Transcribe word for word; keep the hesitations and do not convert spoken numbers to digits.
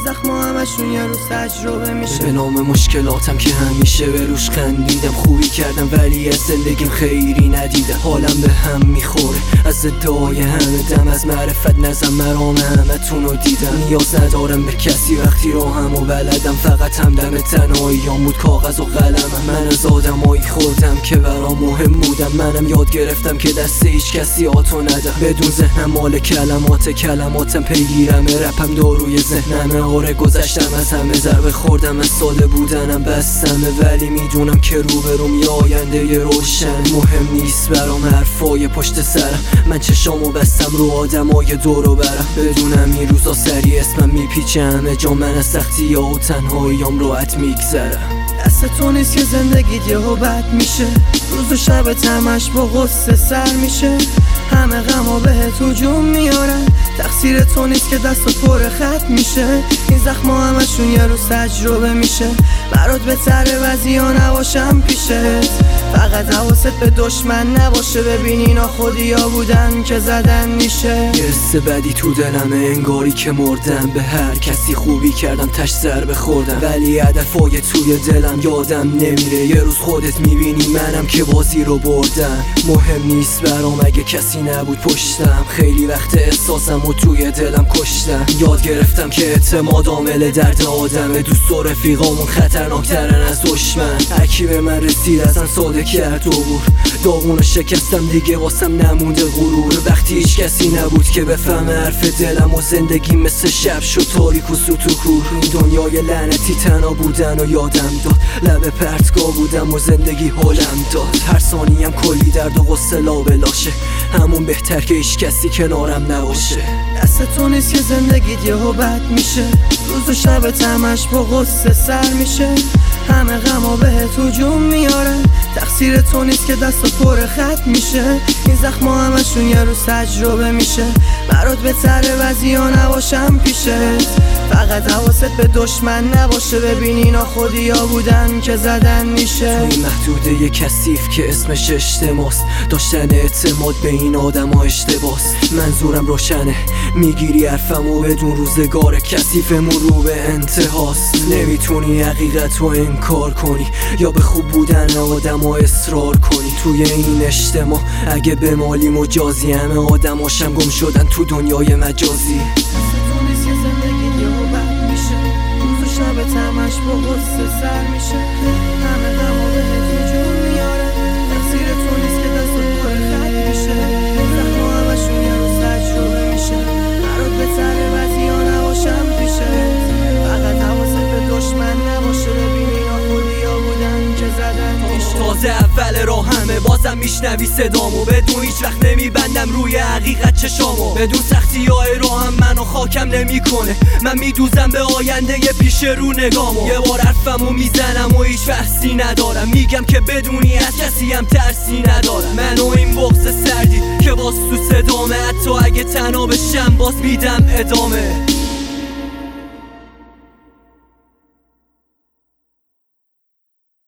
زخما همشون یه روز تجربه میشه. به نام مشکلاتم که همیشه به روش خندیدم، خوبی کردم ولی از زندگیم خیری ندیدم. حالم به هم میخوره از ادعای همه دم، از معرفت نزم مرام همتون رو دیدم. نیاز ندارم به کسی وقتی راهم و بلدم، فقط همدم تنهاییام بود کاغذ و قلمم. من از آدمایی خوردم که برام مهم بودم، منم یاد گرفتم که دست هیچ کسی آتو ندم. بدون ذهنم مال کلمات، کلماتم پیگیرمه، رپم داروی ذهنمه. آره گذشتم از همه ضربه خوردم، از ساده بودنم بستمه، ولی میدونم که روبروم یه آینده روشن. مهم نیست برام حرفای پشت سرم، من چشامو بستم رو آدمای دورو برم. بدونم این روزا سری اسمم میپیچه همه جا، من از سختی ها و تنهاییام راحت میگذرم. دست تو نیست که زندگیت یهو بد میشه، روز و شب تمش با غصه سر میشه. همه غما بهت هجوم میارن، تقصیر تو نیست که دست پر خط میشه. این زخما همشون یه روز تجربه میشه، برات بهتره وضعیا نباشم پیشت. فقط حواست به دشمن نباشه، ببین اینا خودیا بودن که زدن میشه. یه حس بدی تو دلمه انگاری که مردم، به هر کسی خوبی کردم تش ضربه خوردم، ولی هدفای توی دلم یادم نمیره. یه روز خودت میبینی منم که بازی رو بردم. مهم نیست برام اگه کسی نبود پشتم، خیلی وقت احساسم و توی دلم کشتم. یاد گرفتم که اعتماد عامل درد آدمه، دوست و رفیقامون خطرناکترن از دشمن. هرکی به من رسید ازن ساده کرد عبور، داغونو شکستم دیگه واسم نمونده غرور. وقتی هیچ کسی نبود که بفهمه حرف دلم و زندگی مثل شب شد تاریک و سوت و کور. این دنیای لعنتی تنها بودن و یادم داد، لب پرتگاه بودم و زندگی حالم داد. هر ثانیم کلی درد و غصه لابلاشه، همون بهتر که هیچ کسی کنارم نباشه. دست تو نیست که زندگیت یهو بد میشه، روز و شب تمش با غصه سر میشه. همه غما بهت هجوم میارن، تقصیر تو نیست که دست پر خط میشه. این زخما همشون یه روز تجربه میشه، برات بهتره وضعیا نباشم پیشت. فقط حواست به دشمن نباشه، ببین اینا خودیا بودن که زدن میشه. توی محدوده یه کثیف که اسمش اجتماست، داشتن اعتماد به این آدم ها اشتباست. منظورم روشنه، میگیری حرفمو بدون روزگار کثیفمون رو به انتهاست. نمیتونی حقیقت رو انکار کنی یا به خوب بودن آدم ها اصرار کنی. توی این اجتماع اگه به مالی مجازی، همه آدم هاشم گم شدن تو دنیای مجازی. شب تمش با غصه سر میشه، همه غما بهت هجوم میارن، تقصیر تو نیست که دست پر خط میشه. زخما همشون یه روز تجربه میشه، برات بهتره وضعیا نباشم پیشت. فقط حواست به دشمن نباشه، ببین اینا خودیا بودن که زدن میشه. تازه اول راهمه بازم میشنوی صدامو، بدون هیچ وقت نمیبندم روی حقیقت چشامو. بدون سختی های راهم منو خاکم نمیکنه، من میدوزم به آینده پیش رو نگامو. یه بار حرفمو میزنم و هیچ بحثی ندارم، میگم که بدونی از کسی هم ترسی ندارم. منو این بغض سردی که باز تو صدامه، حتی اگه تنها بشم باز میدم ادامه.